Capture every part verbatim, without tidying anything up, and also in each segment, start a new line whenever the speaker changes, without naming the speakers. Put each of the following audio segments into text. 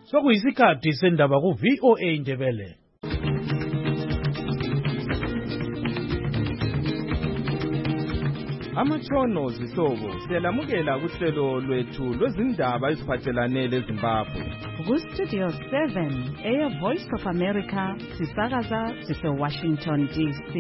sokuyisikhathi sendaba ku V O A Indebele.
Amatshono zihlobo siyalamukela kuhlelo lwethu lwezindaba eziphathelane leZimbabwe.
Ku-Studio seven, Air Voice of America, sisakaza sise-Washington D C.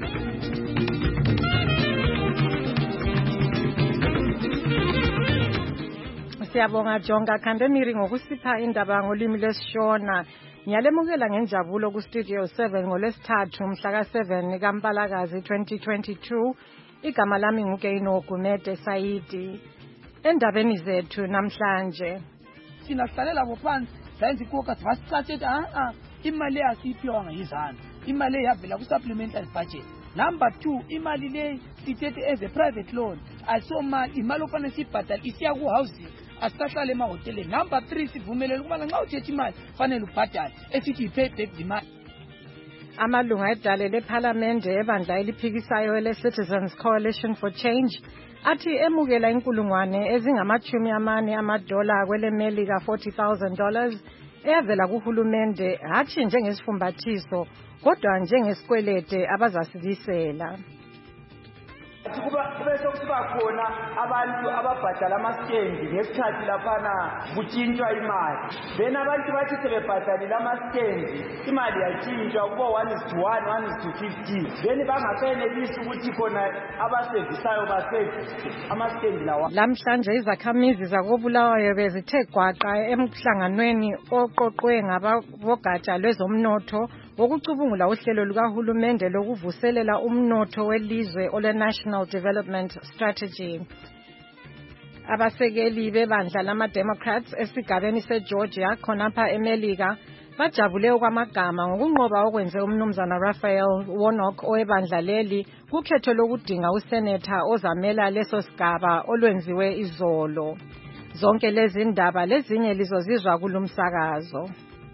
Siyabonga Jonga Kandemiri ngokusipha indaba ngolimi lwesiShona. Ngiyalemukela ngenjabulo ku-Studio seven ngolwesithathu mhla ka seven kaMpalakazi twenty twenty-two. Igama lami nguKeino Gumede Saidi. Endabeni zethu namhlanje
sinahlalela bophansi sayenza ikoka sivasicathela ah ah imali asiphiwa ngayizana imali yavela ku supplementary budget. Number two, imali le sithethe as a private loan asoma imali ofana sibhadala isiya ku housing asahlale emahotele. Number three, sivumelele ukuba nxa uthethe imali fanele ubhadale esithi you pay back the money.
Amalunga edale lePhalamende ebandla eliphikisayo le-Citizens Coalition for Change athi emukela inkulungwane ezingamachumi amane amadola kwelemelika forty thousand dollars eyavela kuhulumende hathi njengesifumbathiso kodwa njengesikwelede abazasibisela.
Kuba bese kuba khona abantu ababhadala amaskendi ngesikhathi laphana kutshintshwa imali. Then abantu bathi sebebhadalile amaskendi imali yatshintshwa kuba one is to one, one is to fifty. Then bangasenelisi ukuthi khona abasevisayo basevise amaskendi lawa.
Lamhlanje izakhamizi zakobulawayo bezithe gwaqa emhlanganweni oqoqwe ngabogatsha lwezomnotho wokucubungula uhlelo lukahulumende lokuvuselela umnotho welizwe ole National Development Strategy. Abasekeli bebandla lama-Democrats esigabeni seGeorgia khonapha eMelika bajabule okwamagama ngokunqoba okwenze umnumzana Raphael Warnock owebandla leli kukhetho lokudinga usenetha ozamela leso sigaba olwenziwe izolo. Zonke lezi ndaba lezinye lizozizwa kulumsakazo.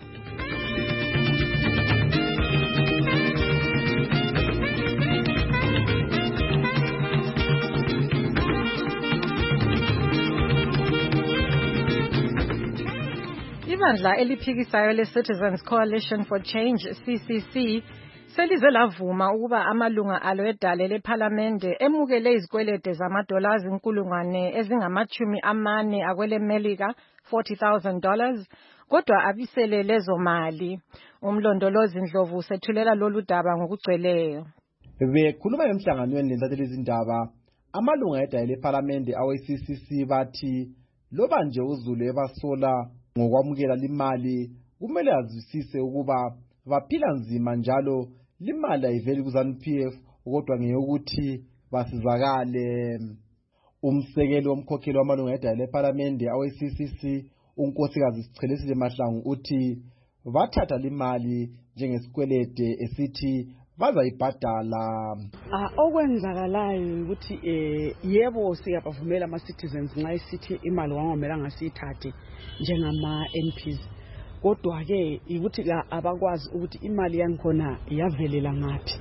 Ibandla eliphikisayo le-Citizens Coalition for Change C C C selize lavuma ukuba amalunga alo edale lePhalamende emukele izikwelede zamadola azinkulungwane ezingamachumi amane akwelemelika forty thousand dollars kodwa abisele lezo mali. Umlondolozi Ndlovu sethulela lolu daba ngokugcweleyo.
Bekhuluma emhlanganweni lenzatheli izindaba amalunga edale lePhalamende awe-C C C bathi loba nje uZulu ebasola ngokwamukela limali kumele azwisise ukuba baphila nzima njalo limali ayiveli ku-ZANU P F kodwa ngeyokuthi basizakale. Umsekeli womkhokheli wamalunga edale lePhalamende awe-C C C unkosikazi Sichelesile Mahlangu uthi bathatha limali njengesikwelede esithi bazayibhadala.
Ah okwenzakalayo ukuthi eh yebo siyabavumela ama citizens nxa isithi imali wangomelanga siyithathe njengama M Ps kodwa ke ukuthi abakwazi ukuthi imali yangikhona yavelela ngapi.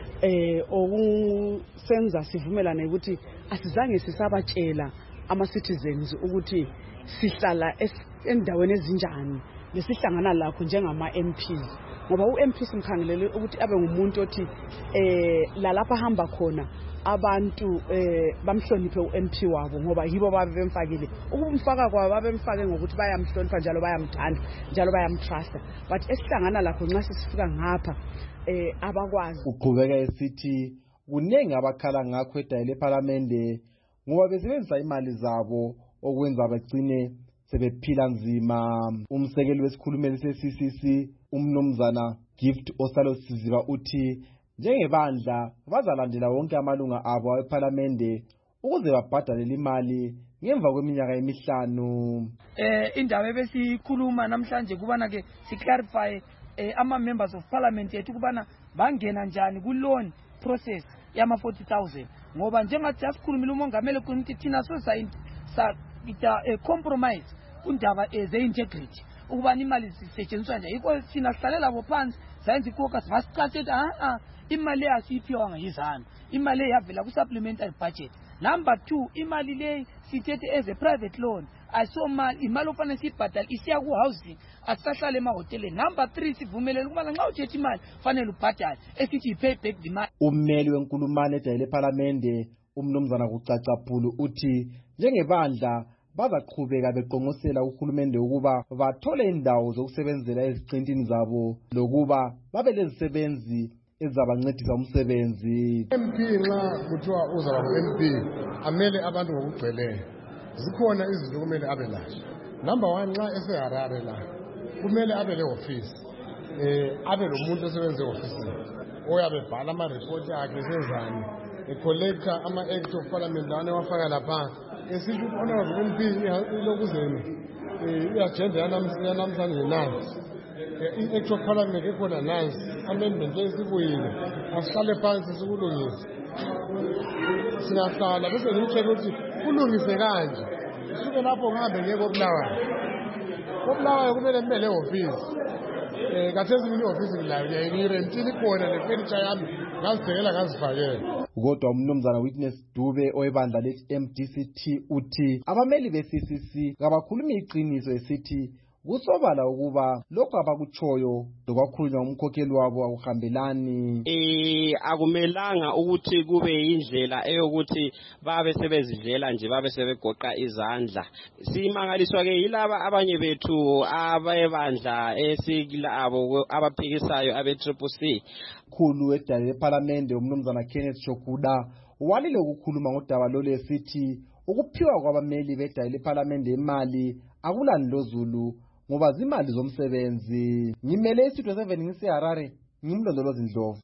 Eh okusenza sivumelane ukuthi asizange sisabatshela ama citizens ukuthi sihlala endaweni ezinjani lesihlangana lakho njengama M Ps ngoba u-M P simkhangelele ukuthi abe ngumuntu othi eh la lapha hamba khona abantu eh bamhloniphe u-M P wabo ngoba yibo babemfakile ukumfaka kwabo babemfake ngokuthi bayamhlonipha njalo bayamthanda njalo bayamtrusta but esihlangana lakho nxa sisifika ngapha eh abakwazi.
Uqhubeka esithi kunengi abakhala ngakho edale lePhalamende ngoba besebenzisa imali zabo okwenza bagcine sebephila nzima. Umsekeli wesikhulumeli se-C C C umnumzana Gift Osalo Siziba uthi njengebandla bazalandela wonke amalunga abo ePhalamende ukuze babhadale imali ngemva kweminyaka emihlanu.
Eh indaba ebesikhuluma namhlanje kubana ke siclarify eh ama members of parliament yethu kubana bangena njani ku loan process yama forty thousand ngoba njengathi asikhulumile umongameli ukuthi thina so sa ita a compromise undaba eze integrity ukuba imali sisetshenziswa nje yiko sinahlalela bophansi sayenza ikoka sivasicathela ah ah imali asiphiwa ngayizana imali yavela ku supplementary budget. Number two, imali le sithethe as a private loan asomali imali ofanele siyibhadale isiya ku-housing asisahlale emahoteleni. Number three sivumelele ukubana nxa uthethe imali fanele ubhadale esithi yi-pay back the money.
Ummeli wenkulumane edayile ephalamende umnumzana Kucacapulu uthi njengebandla bazaqhubeka beqongosela uhulumende ukuba bathole indawo zokusebenzela eziqintini zabo lokuba babe lezisebenzi ezabancedisa umsebenzi.
M P nxa kuthiwa uzaba ngu-M P amele abantu ngokugcweleyo. Zikhona izinto kumele abe lazo. Number one, nxa eseHarare la kumele abe le-ofisi eh abe lomuntu osebenza e-ofisini oyabe bhala ama-report akhe senzani ecollector ama-act of parliament lawana ewafaka lapha esithi honorable M P ilokuzeni i-agenda yanamhlanje nansi i-act of parliament ekhona nansi amendment esibuyile asihlale phansi sikulungise. Siyahlala bese ngimtshela ukuthi kulungise kanje suke lapho ngihambe ngiye koBulawayo. koBulawayo kumele kube le-ofisi eh kathesi mina i-ofisi ngilayo ngiyirentile khona le-furniture yami ngazibhekela ngazifakela.
Kodwa umnumzana Witness Dube oyebandla le-M D C T uthi abameli be-C C C kabakhulumi iqiniso esithi kusobala ukuba lokho abakutshoyo lokwakhulunywa umkhokheli wabo akuhambelani.
Eh akumelanga ukuthi kube indlela eyokuthi babe sebezidlela nje babe sebegoqa izandla. Simangaliswa ke yilaba abanye bethu abayebandla esikilabo abaphikisayo abe-Triple C.
Khulu edale lephalamende umnumzana Kenneth Chokuda walile ukukhuluma ngodaba lolu esithi ukuphiwa kwabameli bedale lephalamende imali akulani lozulu ngoba zimali zomsebenzi. Ngimele iStudio seven ngiseHarare, ngimlondolozi Ndlovu.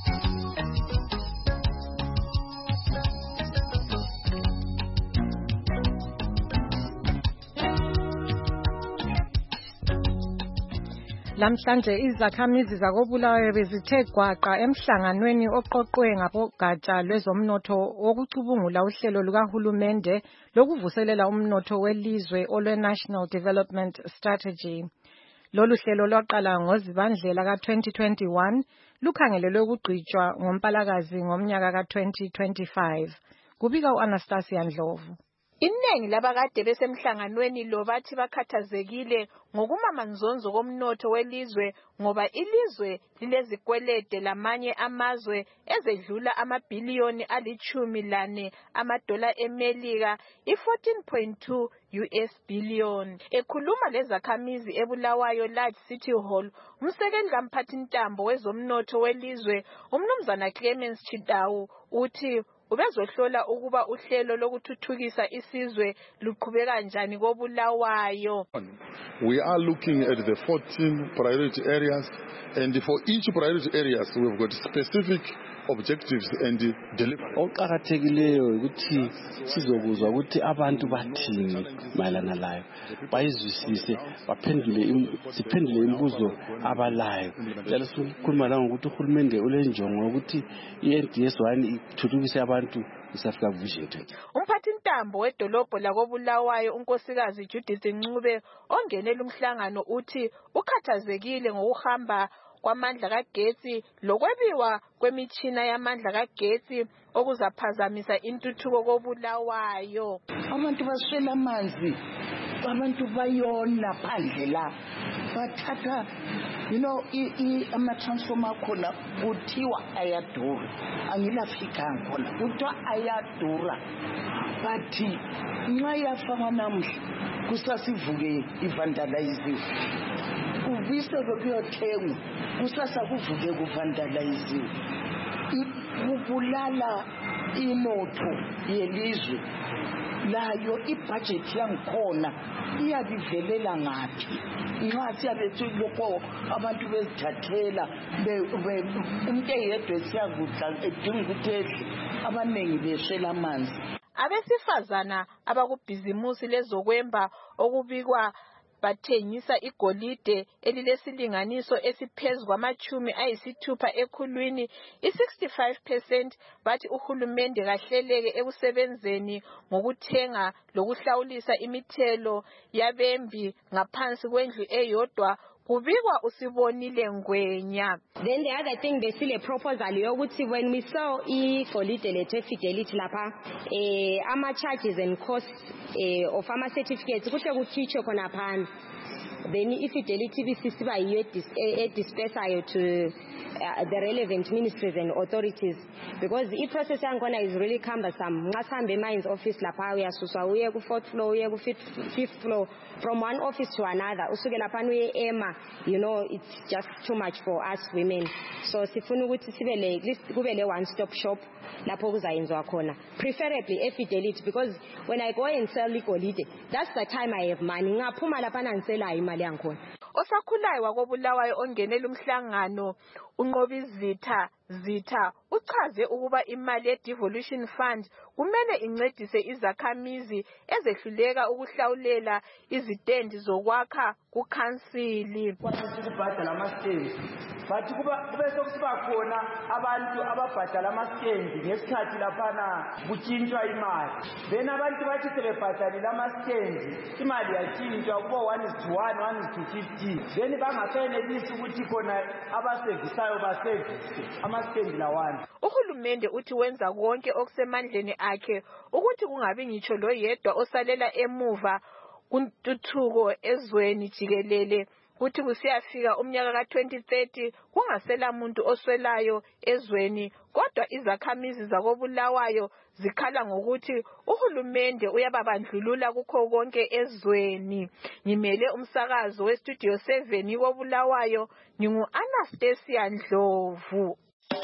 Lamhlanje izakhamizi zakoBulawayo bezithe gwaqa emhlanganweni oqoqwe ngabogatsha lwezomnotho wokucubungula uhlelo lukahulumende lokuvuselela umnotho welizwe olwe-National Development Strategy. Lolu hlelo lwaqala ngoZibandlela ka-twenty twenty-one lukhangelelwe ukugqitshwa ngoMpalakazi ngomnyaka ka-twenty twenty-five. Kubika u-Anastasia Ndlovu.
Iningi labakade besemhlanganweni lo bathi bakhathazekile ngokumamanzonzo komnotho welizwe ngoba ilizwe lilezikwelede lamanye amazwe ezedlula amabhiliyoni alichumi lane amadola eMelika i-fourteen point two U S billion. Ekhuluma lezakhamizi eBulawayo Large City Hall, umsekeli kamphathintambo wezomnotho welizwe umnumzana Clemens Chidawu uthi ubezohlola ukuba uhlelo lokuthuthukisa isizwe luqhubeka kanjani koBulawayo.
We are looking at the fourteen priority areas, and for each priority areas we've got specific objectives and delivery.
Okuqakathekileyo ukuthi sizokuzwa ukuthi abantu bathini mayelana layo bayizwisise baphendule siphendule imibuzo abalayo. Njalo sikhuluma la ngokuthi uhulumende ulenjongo ukuthi i-N D S one ithuthukise abantu isafika vision twenty.
Umphathintambo wedolobho lakoBulawayo unkosikazi Judith Ncube ongenela umhlangano uthi ukhathazekile ngokuhamba kwamandla kagetsi lokwebiwa kwemithina yamandla kagetsi okuzaphazamisa intuthuko koBulawayo.
Abantu baswela amanzi, abantu bayona phandle la bathatha you know i ama transformer khona kuthiwa ayadura angilafika khona kuthiwa ayadura bathi nxa yafaka namhla kusasivuke ivandalize kubiseke kuyothengwa kusasa kuvuke kuvandalize kubulala inotho yelizwe layo ibudget yangikhona iyabivelela ngathi nxa siyabethi lokho abantu bezithathela umuntu eyedwa siyakudla edinga ukuthi edle abaningi beswela amanzi.
Abesifazana abakubhizimusi lezokwemba okubikwa bathengisa igolide elilesilinganiso esiphezulu kwamachumi ayisithupha ekhulwini i-sixty-five percent bathi uhulumende kahleleke ekusebenzeni ngokuthenga lokuhlawulisa imithelo yabembi ngaphansi kwendlu eyodwa kubikwa usibonile Ngwenya.
Then the other thing besile proposal yokuthi when we saw igolide lethe Fidelity lapha eh ama charges and costs eh of ama certificates kuhle kukhitshwe khona phansi. Then iFidelity bisisiba yiyo edispersayo to Uh, the relevant ministries and authorities, because the process yakhona is really cumbersome. Nxa sihambe mines office lapha uyasuswa uye ku fourth floor uye ku fifth floor, from one office to another usuke lapha uye ema, you know, it's just too much for us women. So sifuna ukuthi sibe le kube le one stop shop lapho kuzayenzwa khona, preferably eFidelity, because when I go and sell igolide, that's the time I have money. Ngaphuma lapha nangisela imali yangikhona.
Osakhulayo wakobulawayo ongenela umhlangano unqobizitha zitha uchaze ukuba imali ye-devolution fund kumele incedise izakhamizi ezehluleka ukuhlawulela izitendi zokwakha kukhansili.
Ukubhadala ama-stendi but kube sokusiba khona abantu ababhadala ama-stendi ngesikhathi laphana kutshintshwa imali, then abantu bathi sebebhadalile ama-stendi imali yatshintshwa kubo one is to one, one is to fifty, then bangasenelisi ukuthi khona abasevisayo basevise ama-stendi lawana.
Uhulumende uthi wenza konke okusemandleni akhe ukuthi kungabi ngitsho loyedwa osalela emuva kuntuthuko ezweni jikelele, kuthi kusiyafika umnyaka ka twenty thirty kungasela muntu oswelayo ezweni, kodwa izakhamizi zakobulawayo zikhala ngokuthi uhulumende uyababandlulula kukho konke ezweni. Ngimele umsakazo we Studio seven kobulawayo, ngingu Anastasia Ndlovu.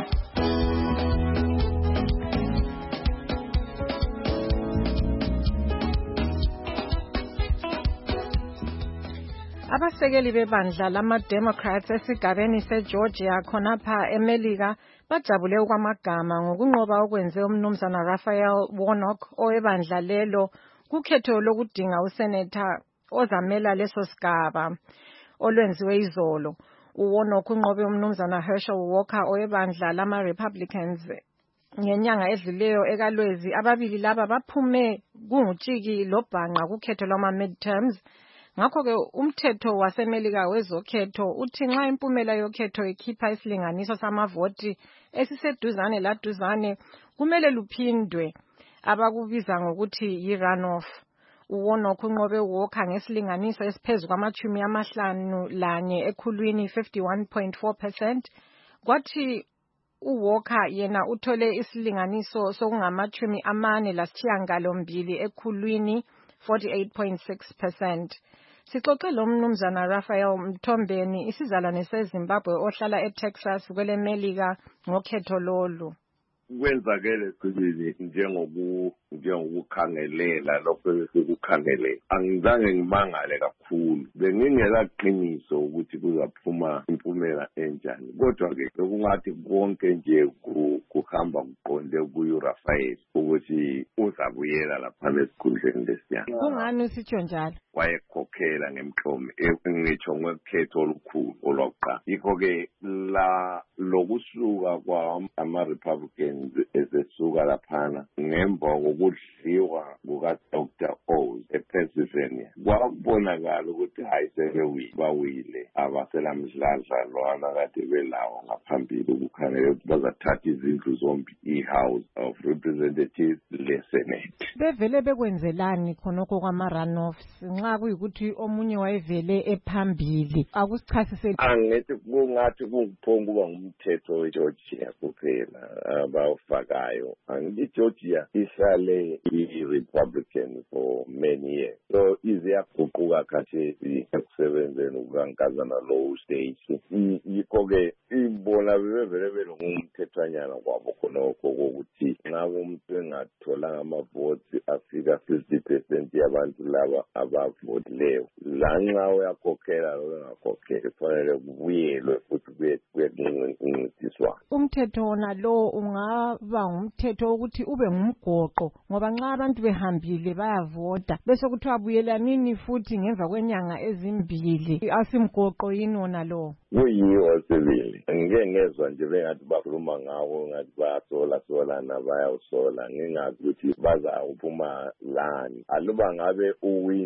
Abasekeli bebandla lama-Democrats esigabeni seGeorgia khonapha eMelika bajabule okwamagama ngokunqoba okwenze umnumzana Raphael Warnock owebandla lelo kukhetho lokudinga useneta ozamela leso sigaba olwenziwe izolo. uWarnock unqobe umnumzana Herschel Walker owebandla lama-Republicans ngenyanga edluleyo ekalwezi. Ababili laba baphume kungutshiki lobhanqa kukhetho lwama-midterms. Ngakho-ke umthetho waseMelika wezokhetho uthi nxa impumela yokhetho ikhipha isilinganiso samavoti esiseduzane laduzane kumele luphindwe, abakubiza ngokuthi yi-runoff. uWarnock unqobe uWalker ngesilinganiso esiphezu kwamachumi amahlanu lanye ekhulwini fifty-one point four percent, kwathi uWalker yena uthole isilinganiso sokungamachumi amane lasishiyagalombili ekhulwini forty-eight point six percent. Sixoxe lo mnumzana Raphael Mthombeni, isizalwane seZimbabwe ohlala eTexas kwele Melika ngokhetho lolu.
Kwenzakele sibili njengoku njengokukhangelela lokho esikukhangelela. Angizange ngimangale kakhulu, bengingelaqiniso ukuthi kuzaphuma impumela enjani, kodwa ke bekungathi konke nje kuhamba kuqonde kuyo Raphael ukuthi uzabuyela lapha esikhundleni lesiyana.
Kungani usitsho njalo?
Wayekhokhela ngemhlomi engitsho ngekhetho olukhulu olwaqala. Yikho-ke la lokusuka kwama-Republicans esesuka laphana ngemva kokudliwa kuka-Doctor Oz ePennsylvania, kwabonakala ukuthi hayi sebewile bawile abaselamdladla lwana kade belawo ngaphambili ukukhangela ukuthi bazathatha izindlu zombi, i-House of Representatives le-Senate.
Bevele bekwenzelani khonokho kwama-runoffs nxa kuyikuthi omunye wayevele ephambili? Akusichasiseli.
Angithi kungathi kungiphonga kuba ngumthetho weGeorgia kuphela abawufakayo. Angithi Georgia ihlale i-Republican for many years, so iziyaguquka khathesi ekusebenzeni ukukankazana lowo stage. Yikho-ke ibona bebevele belongumthethwanyana kwabo khonokho kokuthi nxa umuntu engatholanga amavoti afika fifty percent yabantu laba abavotileyo, lanxa uyakhokhela lo engakhokheli kufanele kubuyelwe futhi kuyencintiswana.
Umthetho wona lo ungaba ngumthetho ukuthi ube ngumgoqo, ngoba nxa abantu behambile bayavota bese kuthiwa buyelanini futhi ngemva kwenyanga ezimbili, asimgoqo yini wona lo?
Kuyiwo sibili. Ngike ngezwa nje bengathi bakhuluma ngawo ngathi bayasola solana bayawusola, ngingazi ukuthi bazawuphuma lani. Aluba ngabe uwinile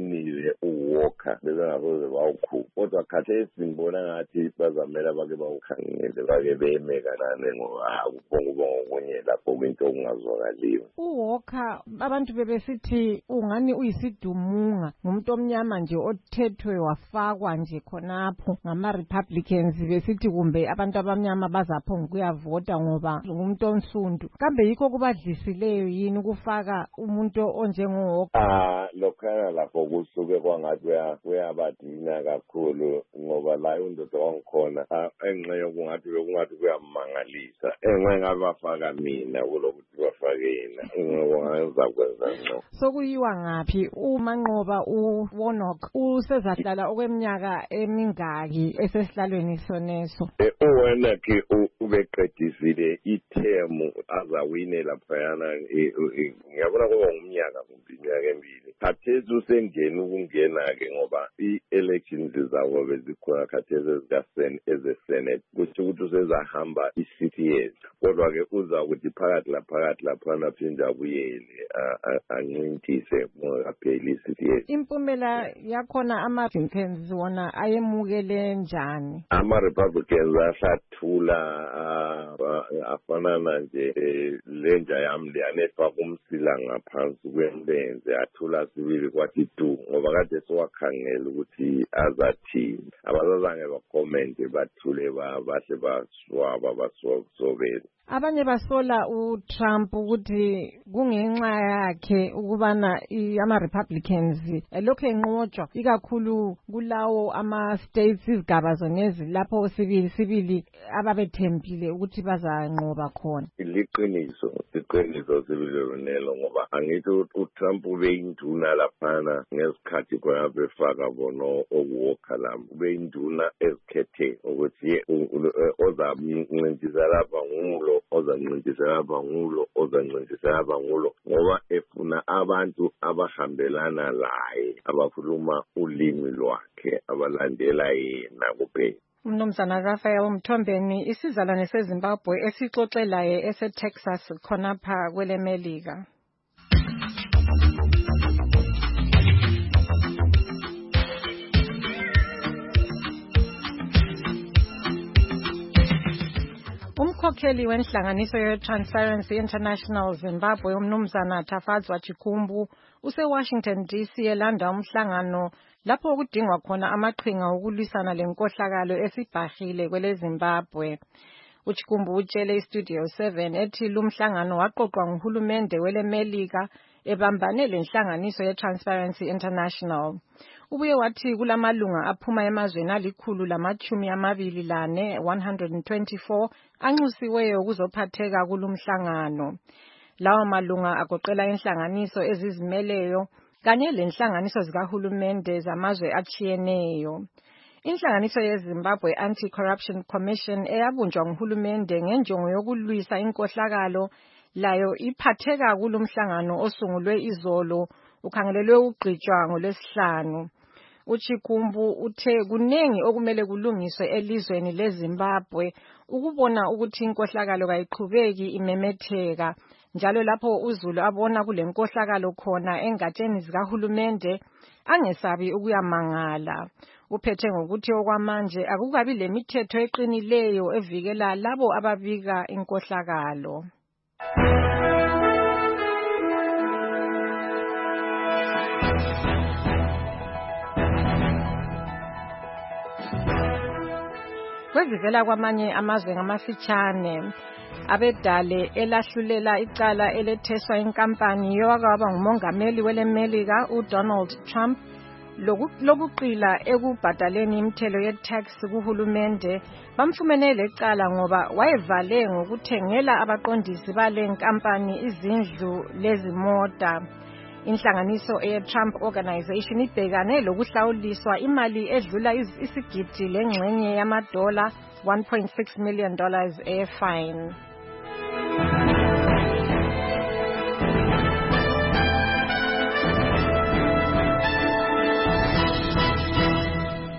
nje uwalker bebengasoze bawukhupha kodwa khathesi simbona ngathi bazamela bake bawukhangele bake beme kanane ngoba akubonga ngokunye lapho kwinto okungazwakaliyo.
uWalker abantu bebesithi ungani uyisidumunga ngumuntu omnyama nje othethwe wafakwa nje khonapho ngama-Republicans besithi kumbe abantu abamnyama bazapho ngokuyavota ngoba ngumuntu onsundu. Kambe yikho kubadlisileyo yini ukufaka umuntu onjengo-Walker?
Ah, lokhana lapho kusuke kwangathi kuyabadina kakhulu ngoba la indoda wangikhona enxe yokungathi bekungathi kuyamangalisa enxe ngabafaka mina kulokuthi bafake yena ngoba kwenza ngco.
Sokuyiwa ngaphi uma Nqoba uWarnock usezahlala okweminyaka emingaki esesihlalweni soneso?
uWarnock ubeqedisile ithemu azawine laphayana ngiyabona kuba ngumnyaka kumbe iminyaka emibili. Khathesi usengeni ukungena-ke ngoba i-elections zabo bezikhona khathesi eze-Senate kusho ukuthi usezahamba i-six years kodwa-ke uza ukuthi phakathi laphakathi laphana phinde abuyele ancintise kungakapheli i-six years.
Impumela yakhona ama-Republicans wona ayemukele njani?
Ama-Republicans ahlathula afanana nje lenja yami leyanefaka umsila ngaphansi kwentenze athula sibili kwathi tu ngoba kade siwakhangela ukuthi azathini abazange bakomente bathule bahle baswaba baswabele.
Abanye basola uTrump ukuthi kungenxa yakhe ukubana ama-Republicans lokho enqotshwa ikakhulu kulawo ama-states izigaba zonezi lapho sibili sibili ababethembile ukuthi bazanqoba khona.
Liqiniso iqiniso sibili ngoba angithi uTrump ubeyinduna laphana ngesikhathi khona befaka bona okuwalker lami ubeyinduna ezikhethe ukuthi ozamncintisa lapha ngulo ozancintisela lapha ngulo ozancintisela lapha ngulo ngoba efuna abantu abahambelana laye abakhuluma ulimi lwakhe abalandela yena kuphela.
Umnumzana Raphael Mthombeni isizalwane seZimbabwe esixoxelaye ese-Texas khonapha kwele Melika. Umkhokheli wenhlanganiso ye-Transparency International Zimbabwe umnumzana Tafadzwa Chikumbu use-Washington D C elanda umhlangano lapho kudingwa khona amaqhinga okulwisana lenkohlakalo esibhahile kwele Zimbabwe. Uchikumbu utshele iStudio seven ethi lumhlangano waqoqwa nguhulumende wele Melika ebambane lenhlanganiso ye-Transparency International. Ubuye wathi kulamalunga aphuma emazweni alikhulu lamachumi amabili lane one hundred twenty-four anxusiweyo ukuzophatheka kulumhlangano. Lawa malunga agoqela inhlanganiso ezizimeleyo kanye lenhlanganiso zikahulumende zamazwe atshiyeneyo. Inhlanganiso yeZimbabwe Anti-Corruption Commission eyabunjwa nguhulumende ngenjongo yokulwisa inkohlakalo layo iphatheka kulumhlangano osungulwe izolo ukhangelelwe ugqitshwa ngolwesihlanu. Uchikumbu uthe kunengi okumele kulungiswe elizweni leZimbabwe ukubona ukuthi inkohlakalo kayiqhubeki imemetheka njalo lapho uzulu abona kulenkohlakalo khona engatsheni zikahulumende angesabi ukuyamangala. Uphethe ngokuthi okwamanje akukabi lemithetho eqinileyo evikela labo ababika inkohlakalo. Kwezivela kwamanye amazwe ngamafitshane abedale elahlulela icala eletheswa inkampani yokwaba ngumongameli wele Melika uDonald Trump lokuqila ekubhadaleni imithelo ye-tax kuhulumende bamfumene lecala ngoba wayevale ngokuthengela abaqondisi bale nkampani izindlu lezimota. Inhlanganiso ye-Trump Organization ibhekane lokuhlawuliswa imali edlula isigidi lengxenye yamadola one point six million dollars e-fine.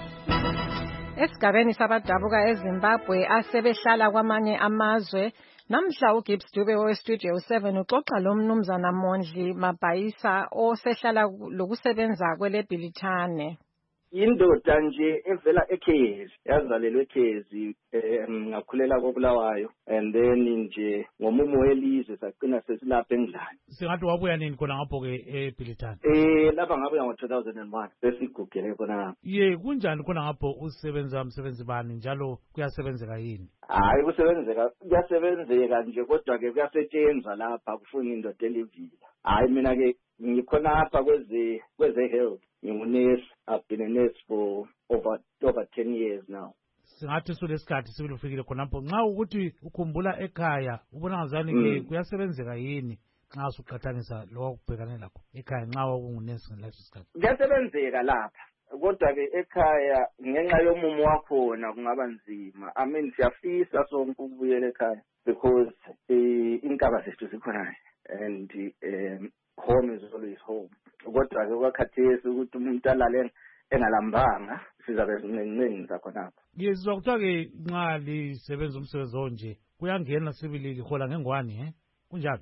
Esigabeni sabadabuka eZimbabwe asebehlala kwamanye amazwe Namhla uGibbs Dube weStudio seven uxoxa lo mnumzana Mondli Mabhayisa osehlala lokusebenza kweleBhilitane.
Indoda nje evela eKhezi yazalelwe eKhezi ngakhulela koBulawayo and then nje ngomumo welizwe saqina sesilapha eNdlane.
Singathi wabuya nini khona ngapho ke eBhilitane?
Eh lapha ngabuya ngo two thousand one besigugele khona.
Ye kunjani khona ngapho usebenza umsebenzi bani njalo kuyasebenzeka yini?
Hayi kusebenzeka kuyasebenzeka nje kodwa ke kuyasetshenzwa lapha kufuna indoda elivila. Hayi mina ke ngikhona apha kweze kweze health ngingunesi. I've been a nurse for over over ten years now.
Singathi sulesikhathi sibili ufikile khonapho nxa ukuthi ukhumbula ekhaya ubona ngazani ke kuyasebenzeka yini nxa usuqhathanisa lo kubhekane lakho ekhaya nxa wakungunesi ngaleso sikhathi?
Kuyasebenzeka lapha kodwa ke ekhaya ngenxa yomumo wakhona kungaba nzima. I mean siyafisa sonke ukubuyela ekhaya because inkaba zethu zikhona and um, home is always home. Kodwa ke kwakhathesi ukuthi umuntu alale engalambanga sizabe sineningi zakhonapho.
Yezwa kuthiwa ke nxa lisebenza umsebenzi onje kuyangena sibili lihola ngengwani eh kunjalo?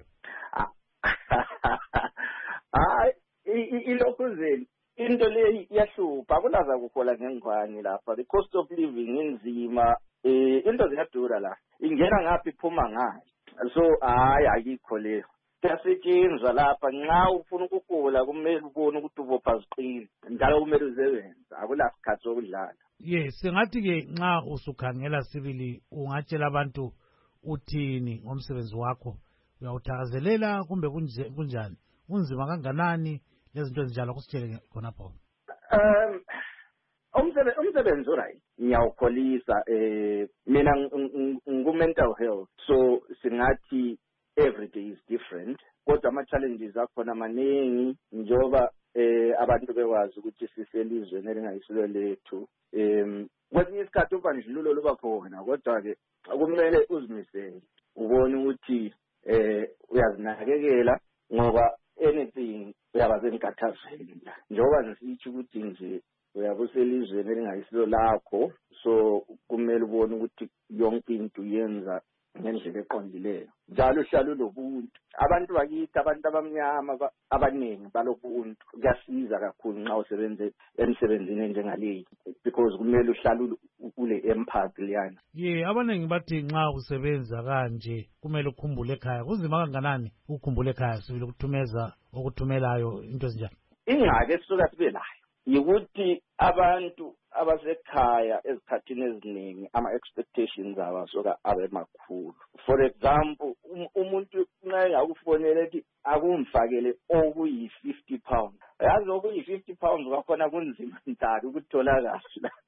Hayi ilokhuzeni into le iyahlupha akulaza kuhola ngengwani lapha. The cost of living inzima eh into ziyadura la ingena ngaphi iphuma ngayo. So hayi ayikho leyo. Kuyasetshenza lapha nxa ufuna ukukula kumele ubone ukuthi ubopha ziqini njalo kumele usebenze akula sikhathi sokudlala.
Yes singathi ke nxa usukhangela sibili ungatshela abantu uthini ngomsebenzi wakho uyawuthakazelela kumbe kunjani unzima kanganani lezinto ezinjalo kusitshele khonapho?
Um umsebenzi umsebenzi right ngiyawukholisa eh mina ngu-mental health so singathi every day is different kodwa ama challenges akhona maningi njoba eh abantu bekwazi ukuthi siselizweni elingayisilo lethu em kwesinye isikhathi ubandlululo luba khona kodwa ke kumele uzimisele ubone ukuthi eh uyazinakekela ngoba anything uyabaze enkathazweni njoba ngisitsho ukuthi nje uyabuselizweni elingayisilo lakho so kumele ubone ukuthi yonke into yenza ngendlela eqondileyo njalo uhlala lobuntu abantu bakithi abantu abamnyama abaningi balobuntu kuyasiza kakhulu nxa usebenze emsebenzini njengaleyi because kumele uhlala ule empathy liyana.
Ye abaningi bathi nxa usebenza kanje kumele ukhumbule ekhaya kunzima kanganani ukukhumbula ekhaya sibili ukuthumeza okuthumelayo into ezinjani?
Ingxaki esisuka sibe layo yikuthi abantu abasekhaya ezikhathini eziningi ama expectations abasoka abe makhulu. For example umuntu nxa engakufonela ethi akumfakele okuyi fifty pounds yazi okuyi fifty pounds kwakhona kunzima ntari ukutholakala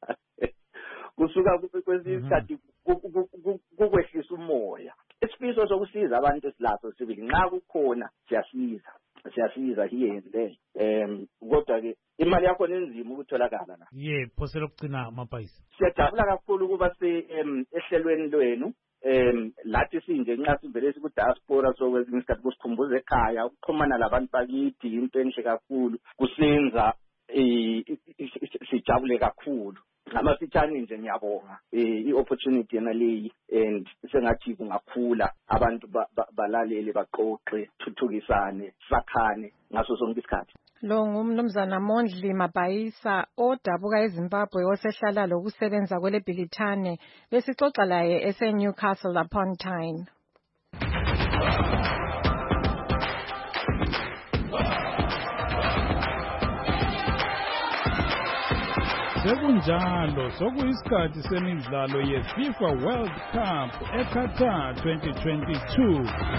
kusuka kwesinye isikhathi kukwehlisa umoya. Isifiso sokusiza abantu esilaso sibili nxa kukhona siyasiza siyasiza here and there um kodwa ke imali yakho nenzima ukutholakala la.
Ye phosela ukugcina Mabhayisa
siyajabula kakhulu kuba se ehlelweni lwenu um lathi sinje nxa sivele siku diaspora so kwesinye isikhathi kusikhumbuza ekhaya ukuxhumana labantu bakithi into enhle kakhulu kusenza sijabule kakhulu. Ngamafitshane nje ngiyabonga i-opportunity yenaleyi and sengathi kungakhula abantu balalele baxoxe thuthukisane sakhane ngaso sonke isikhathi.
Lo ngumnumzana Mondli Mabhayisa odabuka eZimbabwe osehlala lokusebenza kweleBhilitane besixoxa laye ese Newcastle upon Tyne.
Sekunjalo sokuyisikhathi semidlalo yeFIFA World Cup eQatar twenty twenty-two.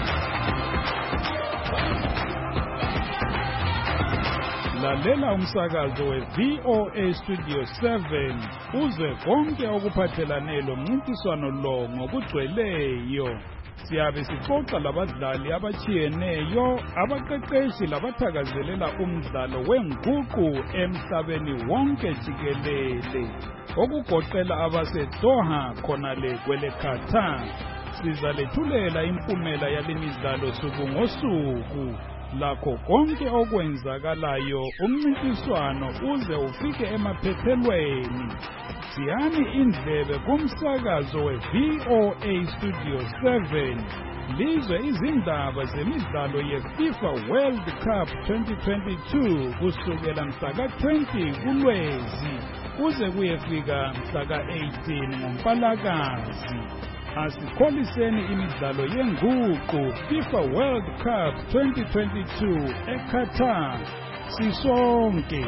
Lalela umsakazo we-V O A Studio seven uzwe konke okuphathelane lomncintiswano lo ngokugcweleyo. Siyabe sixoxa labadlali abachiyeneyo abaqeqeshi labathakazelela umdlalo wenguqu emhlabeni wonke jikelele okugoqela abaseDoha khonale kwele Qatar. Sizalethulela impumela yalemidlalo suku ngosuku lakho konke okwenzakalayo umncintiswano uze ufike emaphethelweni. Siyani indlebe kumsakazo we-V O A Studio seven lizwe izindaba zemidlalo yeFIFA World Cup twenty twenty-two kusukela mhla ka-twenty kuLwezi kuze kuyefika mhla ka-eighteen ngoMpalakazi. Asikholiseni imidlalo yenguqu FIFA World Cup twenty twenty-two eQatar sisonke.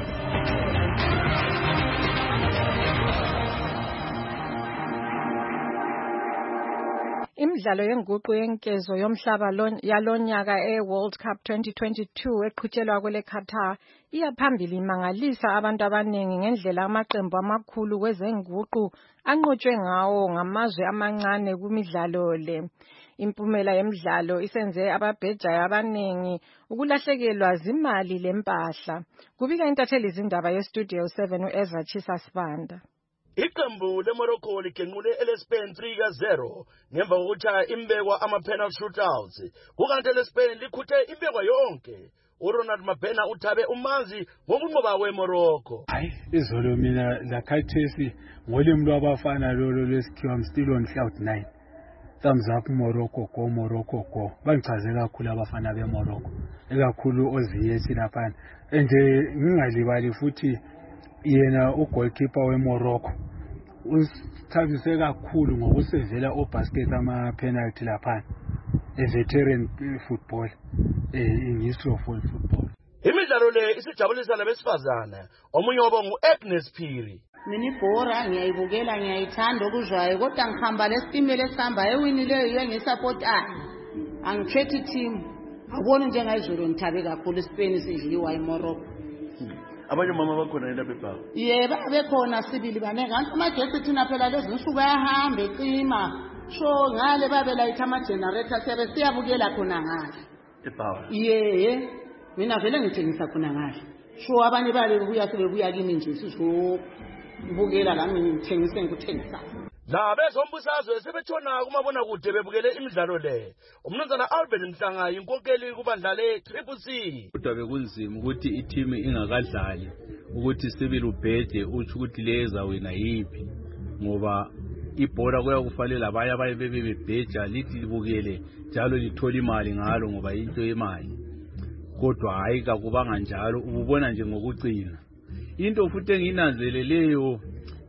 Imidlalo yenguqu yenkezo yomhlaba yalonyaka e-World Cup twenty twenty-two eqhutshelwa kwele Qatar iyaphambili imangalisa abantu abaningi ngendlela amaqembu amakhulu kwezenguqu anqotshwe ngawo ngamazwe amancane kumidlalo le. Impumela yemidlalo isenze ababhejayo abaningi ukulahlekelwa zimali lempahla. Kubika intatheli izindaba ye-Studio seven u-Ezra Chisasibanda.
Iqembu leMorocco ligenqule eleSpain three ka zero ngemva kokuthi imbekwa ama-penalty shootouts. Kukanti eleSpain likhuthe imbekwa yonke. uRonald Mabena uthabe umanzi ngokunqoba kweMorocco.
Hayi izolo mina lakhathesi ngolimi lwabafana lolo lesikhiwa I'm still on cloud nine. Thumbs up Morocco go Morocco go. Bangichaze kakhulu abafana beMorocco. Ekakhulu oziyethi lapha. Nje ngingalibali futhi yena ugoalkeeper weMorocco usithabise kakhulu ngokusevela obasket ama penalty lapha. A veteran football in history of world football.
Imidlalo le isijabulisa labesifazana. Omunye wabo nguAgnes Phiri.
Mina ibhora ngiyayibukela ngiyayithanda okuzwayo kodwa ngihamba lesitimela esihamba ewinileyo yengisupportayo. Angikhethi team. Awubona njengayizolo ngithabe kakhulu iSpain sidliwa eMorocco.
Abanye mama bakhona lapha eBhawu.
Yebo bekhona sibili banenge. Kanti amagesi thina phela lezi nsuku ayahamba ecima. So ngale babe layitha ama generator siyabe siyabukela khona ngale.
eBhawu.
Yeye mina vele ngithengisa khona ngale. So abanye bale buya sebebuya kimi nje sizobukela la mina ngithengise ngikuthengisa.
La bezombusazwe sebetshona kumabona kude bebukele imidlalo le. Umnumzana Albert Mhlanga inkonkeli kubandlale Triple C.
Kodwa bekunzima ukuthi i-team ingakadlali ukuthi sibili ubhede uthi ukuthi leza wena yipi ngoba ibhola kuyakufanele abanye abaye bebe bebheja lithi libukele njalo lithola imali ngalo ngoba into yemali. Kodwa hayi kakubanga njalo ububona nje ngokucina. Into futhi enginanzeleleyo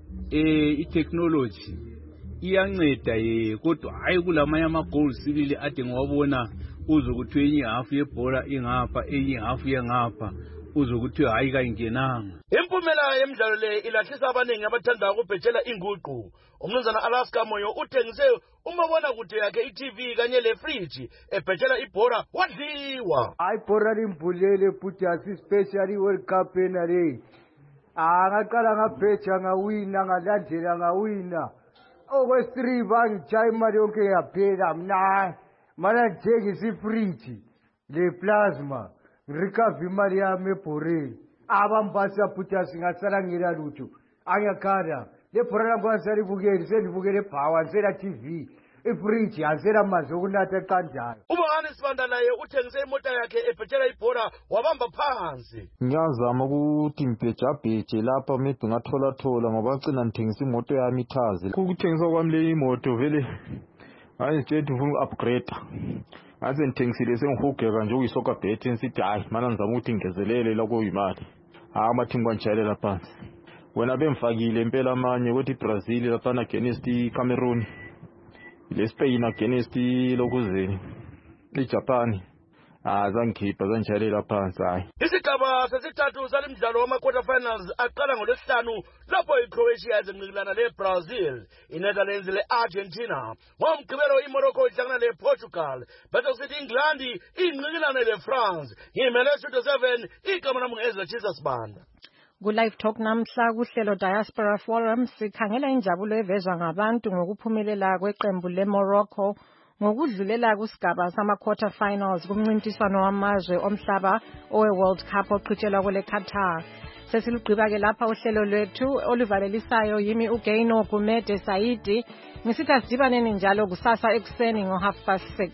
eh i-technology iyanceda ye kodwa hayi kulamanye ama-goals sibili ade ngwabona uzokuthi enye half yebhola ingapha enye half yengapha uzokuthi hayi kayingenanga.
Impumela yemidlalo le ilahlisa abaningi abathanda ukubhejela inguqu. Umnumzana Alaska Moyo uthengise umabona kude yakhe i-T V kanye le-fridge ebhejela ibhola wadliwa.
Hayi ibhola limbulele futhi especially World Cup enale. Angaqala ngabheja ngawina ngalandela ngawina. Okwesithree bangijaye imali yonke yaphela mina. Mara njengisa ifridge le plasma recover imali yami ebhoreni. Abambasa futhi asingasala ngela lutho. Angakhala le bhora langu salibukeli selibukele eBhawu sela T V. Ifridge yasela amanzi okunatha kanjalo.
Ubani Sibanda naye uthengise imoto yakhe ebhejela ibhola wabamba phansi.
Ngiyazama ukuthi ngibhejabheje lapha maybe ngathola thola ngoba ngicina ngithengisa imoto yami ithazi. Ukuthengisa kwami le imoto vele hayi nje ufuna upgrade. Ngaze ngithengisile sengihugeka nje uyisoka bet nsithi hayi mana ngizama ukuthi ngezelele la kuyimali. Ha amathimba njalela phansi. Wena bemfakile impela amanye ukuthi iBrazil lapha na against iCameroon. LeSpain against lokuzeni iJapan azangikhipha zanjalela phansi hayi.
Isigaba sesithathu salimdlalo wama quarter finals aqala ngolesihlanu lapho iCroatia izinqilana leBrazil, iNetherlands leArgentina. Ngomgqibelo iMorocco ihlangana lePortugal, bese kusithi iEngland inqilana leFrance. Ngimele Studio seven igama nami ngeZwe Chisasibanda.
Ku-Live Talk namhla kuhlelo Diaspora Forum sikhangela injabulo evezwa ngabantu ngokuphumelela kweqembu leMorocco ngokudlulela kusigaba sama-quarter finals kumncintiswano wamazwe omhlaba owe-World Cup oqhutshelwa kwele Qatar. Sesilugqiba-ke lapha uhlelo lwethu oluvalelisayo yimi uGaino Gumede Saidi. Ngisithi asidibaneni njalo kusasa ekuseni ngo-half past six.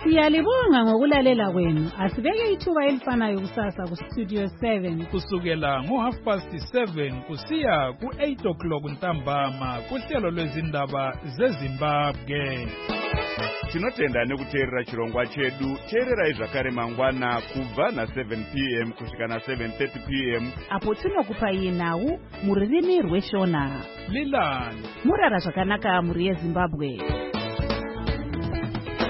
Siyalibonga ngokulalela kwenu. Asibeke ithuba elifanayo kusasa ku Studio seven
kusukela ngo half past seven kusiya ku eight o'clock ntambama kuhlelo lwezindaba zeZimbabwe.
Tinotenda nekuteerera chirongwa chedu. Teererai zvakare mangwana kubva na seven p m kusvika na seven thirty p m
apo tinokupai nhau muririmi rweshona.
Lilani
murara zvakanaka muri yeZimbabwe.